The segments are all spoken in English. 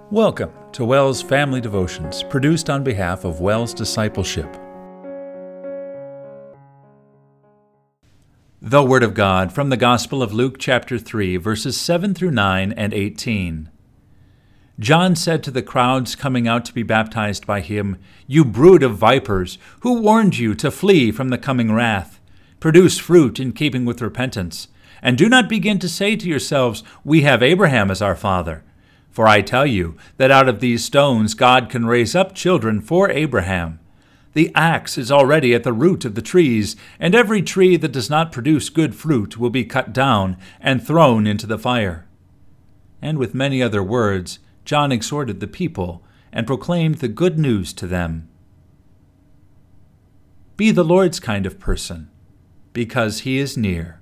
Welcome to WELS Family Devotions, produced on behalf of WELS Discipleship. The Word of God from the Gospel of Luke chapter 3, verses 7 through 9 and 18. John said to the crowds coming out to be baptized by him, "You brood of vipers, who warned you to flee from the coming wrath? Produce fruit in keeping with repentance, and do not begin to say to yourselves, 'We have Abraham as our father.' For I tell you that out of these stones God can raise up children for Abraham. The axe is already at the root of the trees, and every tree that does not produce good fruit will be cut down and thrown into the fire." And with many other words, John exhorted the people and proclaimed the good news to them. Be the Lord's kind of person, because he is near.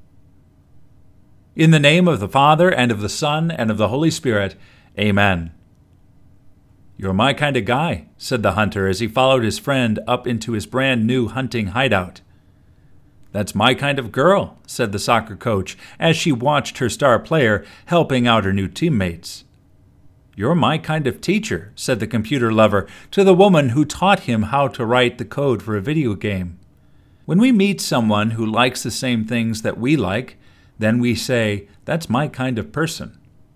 In the name of the Father, and of the Son, and of the Holy Spirit, Amen. "You're my kind of guy," said the hunter as he followed his friend up into his brand new hunting hideout. "That's my kind of girl," said the soccer coach as she watched her star player helping out her new teammates. "You're my kind of teacher," said the computer lover to the woman who taught him how to write the code for a video game. When we meet someone who likes the same things that we like, then we say, "That's my kind of person."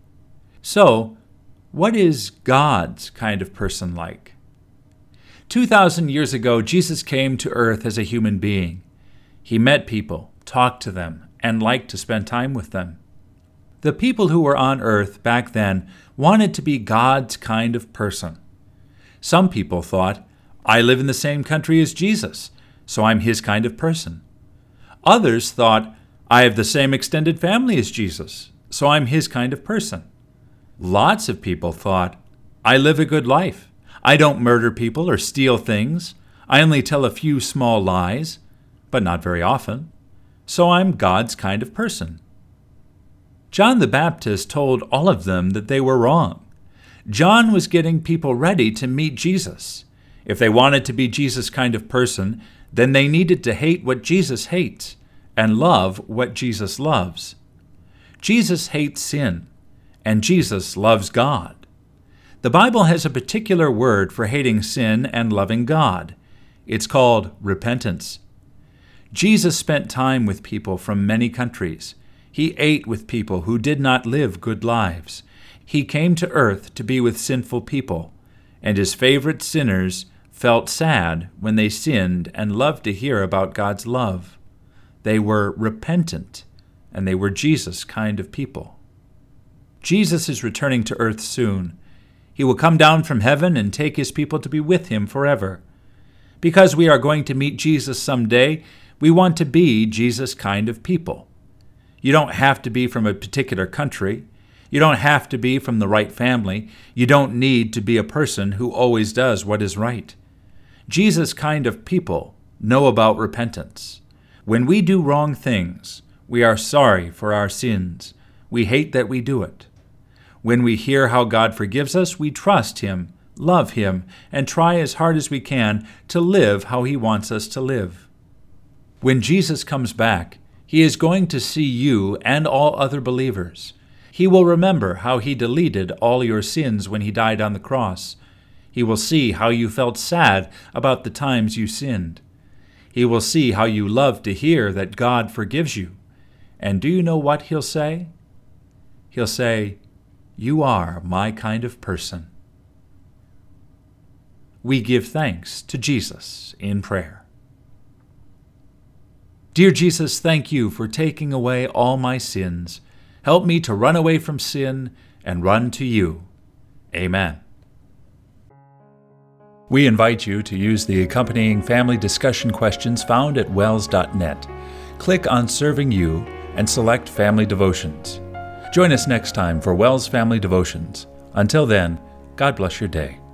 So, what is God's kind of person like? 2,000 years ago, Jesus came to earth as a human being. He met people, talked to them, and liked to spend time with them. The people who were on earth back then wanted to be God's kind of person. Some people thought, "I live in the same country as Jesus, so I'm his kind of person." Others thought, "I have the same extended family as Jesus, so I'm his kind of person." Lots of people thought, "I live a good life. I don't murder people or steal things. I only tell a few small lies, but not very often, so I'm God's kind of person." John the Baptist told all of them that they were wrong. John was getting people ready to meet Jesus. If they wanted to be Jesus' kind of person, then they needed to hate what Jesus hates and love what Jesus loves. Jesus hates sin, and Jesus loves God. The Bible has a particular word for hating sin and loving God. It's called repentance. Jesus spent time with people from many countries. He ate with people who did not live good lives. He came to earth to be with sinful people, and his favorite sinners felt sad when they sinned and loved to hear about God's love. They were repentant, and they were Jesus' kind of people. Jesus is returning to earth soon. He will come down from heaven and take his people to be with him forever. Because we are going to meet Jesus someday, we want to be Jesus' kind of people. You don't have to be from a particular country. You don't have to be from the right family. You don't need to be a person who always does what is right. Jesus' kind of people know about repentance. When we do wrong things, we are sorry for our sins. We hate that we do it. When we hear how God forgives us, we trust him, love him, and try as hard as we can to live how he wants us to live. When Jesus comes back, he is going to see you and all other believers. He will remember how he deleted all your sins when he died on the cross. He will see how you felt sad about the times you sinned. He will see how you love to hear that God forgives you. And do you know what he'll say? He'll say, "You are my kind of person." We give thanks to Jesus in prayer. Dear Jesus, thank you for taking away all my sins. Help me to run away from sin and run to you. Amen. We invite you to use the accompanying family discussion questions found at wels.net. Click on Serving You and select Family Devotions. Join us next time for WELS Family Devotions. Until then, God bless your day.